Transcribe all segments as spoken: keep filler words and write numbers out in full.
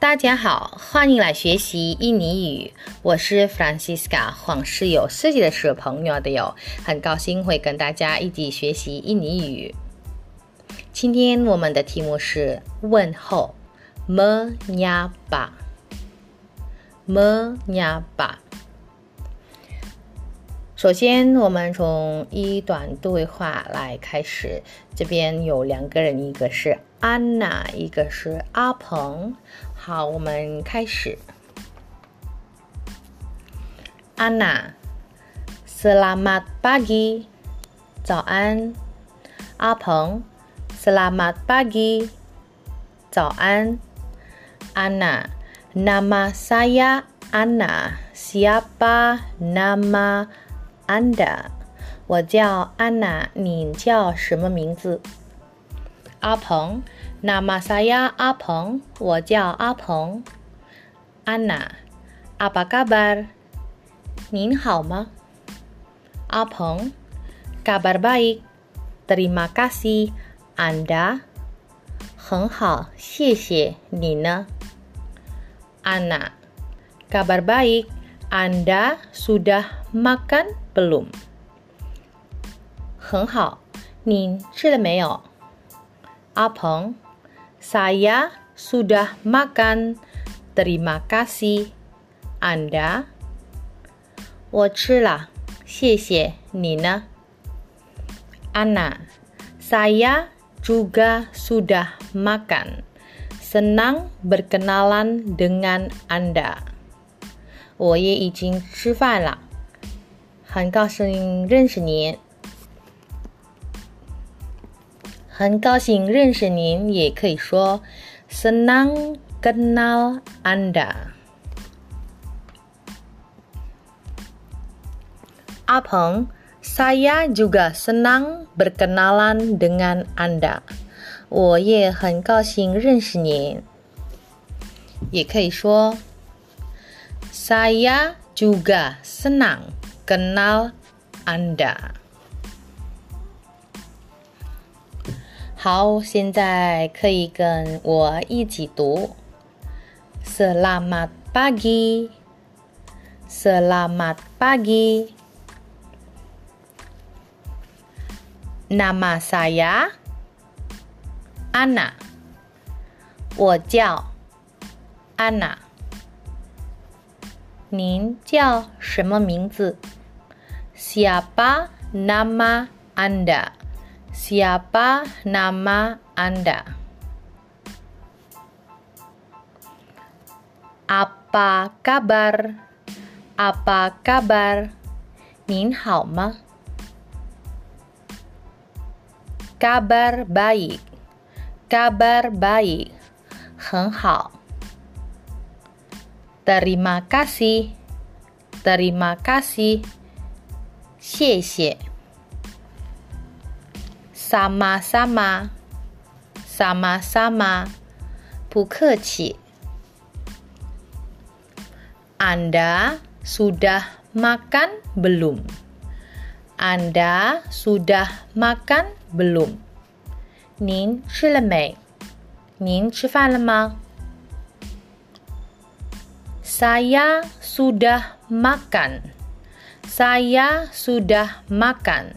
大家好，欢迎来学习印尼语。我是 Francisca 黄室友设计的小朋友的哟，很高兴会跟大家一起学习印尼语。今天我们的题目是问候 menyapa menyapa。首先我们从一段对话来开始，这边有两个人，一个是安娜，一个是阿鹏。好，我们开始。Anna, selamat pagi， 早安。阿鹏 selamat pagi， 早安。Anna, nama saya Anna, siapa nama Anda？ 我叫安娜，你叫什么名字？阿鹏 Nama saya 阿鹏，我叫阿鹏。Anna, apa kabar？ 您好吗？阿鹏 Kabar baik, terima kasih Anda。 很好，谢谢，你呢？ Anna, Kabar baik, Anda sudah makan belum？ 很好，您吃了没有？阿鹏 Saya sudah makan, terima kasih Anda。 我吃了，谢谢，你呢？ Anna, saya juga sudah makan, senang berkenalan dengan Anda。 我也已经吃饭了，很高兴认识您。很高兴认识您，也可以说 senang kenal Anda。 阿鹏 Saya juga senang berkenalan dengan Anda。 我也很高兴认识您，也可以说 Saya juga senang kenal Anda。 好，现在可以跟我一起读 Selamat pagi, Selamat pagi。 Nama saya Anna， 我叫安娜。您叫什么名字？ Siapa nama Anda？ Siapa nama Anda？ Apa kabar？ Apa kabar？ 您好吗？ Kabar baik， Kabar baik， 很好。Terima kasih， Terima kasih， 谢谢。Sama-sama， Sama-sama， 不客气。Anda sudah makan belum？ Anda sudah makan belum？ 您吃了没？您吃饭了吗？ Saya sudah makan， Saya sudah makan。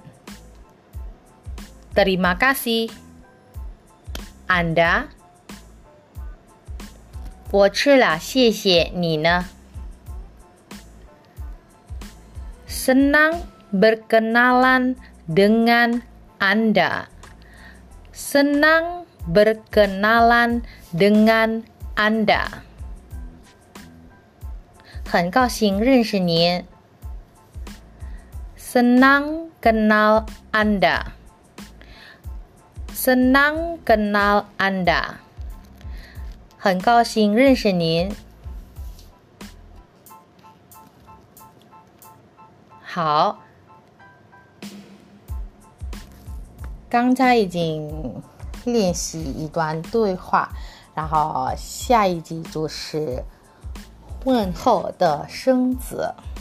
Terima kasih Anda。 我吃了，谢谢，你呢？ Senang berkenalan dengan Anda， Senang berkenalan dengan Anda。 很高兴认识您。 Senang kenal Anda， Senang kenal Anda。 很高兴认识您。好，刚才已经练习一段对话，然后下一集就是问候的生词。